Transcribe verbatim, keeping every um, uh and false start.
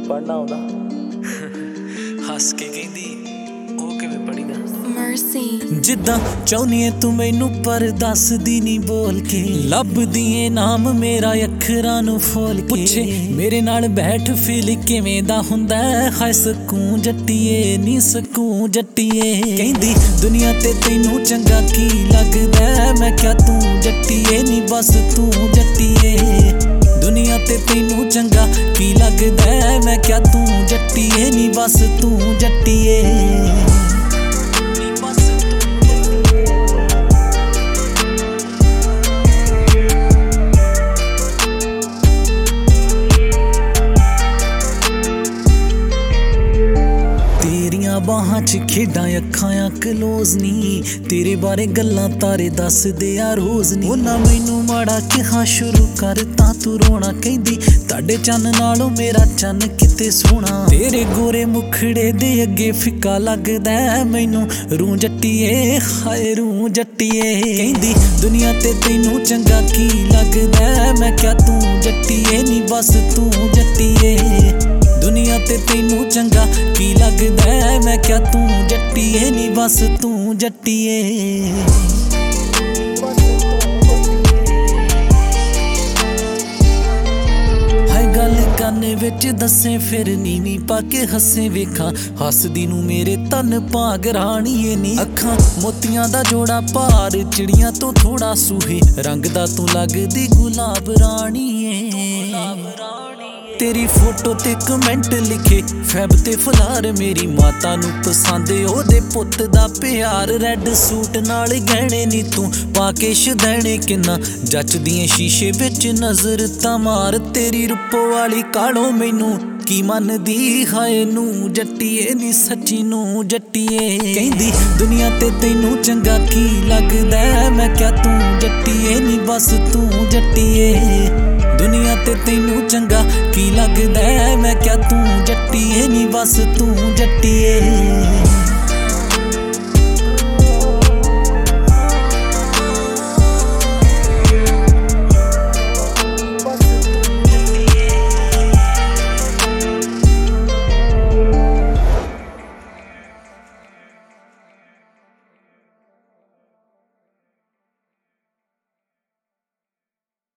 पढ़ना आउंदा हस के कहंदी ओ किवें पढ़ीदा Mercy जिद्दां चाहुंदी ऐ तू मैनू पर दसदी नी बोल के लभदी ऐ नाम मेरा अखरां नू फोल के पुछे मेरे नाल बैठ फील किवें दा हुंदा है हाय सकून जट्टीए नी सकून जट्टीए कहंदी दुनिया ते तैनू चंगा की लगदा मैं क्या तू जट्टीए नी बस तू जट्टीए दुनिया ते तैनू चंगा की लगदा मैं क्या तू जट्टीए नी बस तू जट्टीए बाहां च खेडां अखां क्लोज नी तेरे बारे गल्लां तारे दसदे आ रोज नी उन्हां मैनू माड़ा कहा शुरू कर तां तू रोना कहंदी ताडे चन्न नालों मेरा चन्न किते सोहना तेरे गोरे मुखड़े दे अगे फिक्का लगदा मैनू रूं जट्टीए हाय रूं जट्टीए कहंदी दुनिया ते तैनू चंगा की लगदा मैं क्या तू जट्टीए नी बस तू जट्टीए दुनिया ते तैनू चंगा की लगदा मैं क्या तू जट्टीए नी बस तू जट्टीए हाय गल करने विच दसे फिर नीवी पाके हसे वेखा हसदी नू मेरे तन भाग राणीए नी अखां मोतियां दा जोड़ा भार चिड़ियां तो थोड़ा सूहे रंग दा तू लगदी गुलाब राणीए तेरी फोटो ते कमेंट लिखे फैब ते फलार मेरी माता नू पसंद ओदे पुत दा प्यार रेड सूट नाल गहने नी तू पाके शदैने किन्ना जचदियां शीशे विच नजर तां मार तेरी रूपो वाली कालों मैनू की मनदी हाय नू जट्टीए नी सच्ची नू जट्टीए कहंदी दुनिया ते तैनू चंगा की लगदा मैं क्या तू जट्टीए नी बस तू जट्टीए दुनिया ते तैनू चंगा की लगदा मैं क्या तू जट्टीए नी बस तू जट्टीए।